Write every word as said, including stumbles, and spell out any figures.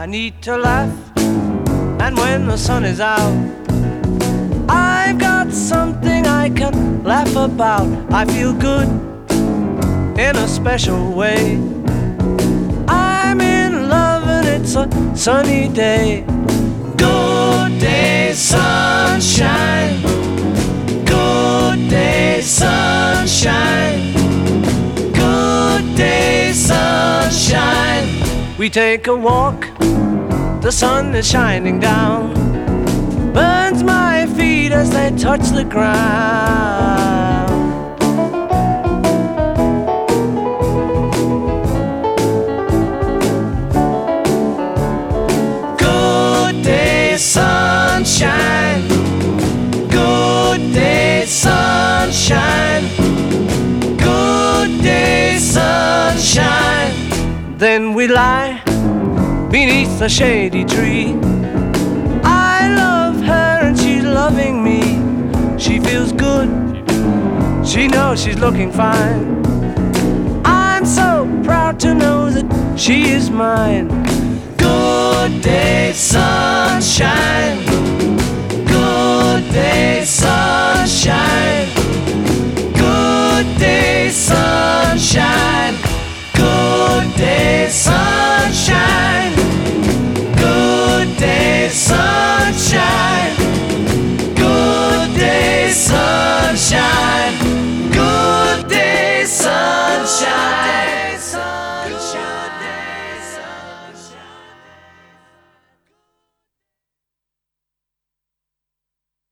I need to laugh, and when the sun is out, I've got something I can laugh about. I feel good in a special way. I'm in love and it's a sunny day. Good day, sunshine. Good day, sunshine. Good day, sunshine. We take a walk, the sun is shining down, burns my feet as they touch the ground. Good day, sunshine. Good day, sunshine. Good day, sunshine. Then we lie beneath a shady tree. I love her and she's loving me. She feels good, she knows she's looking fine. I'm so proud to know that she is mine. Good day, sunshine. Good day, sunshine. Good day,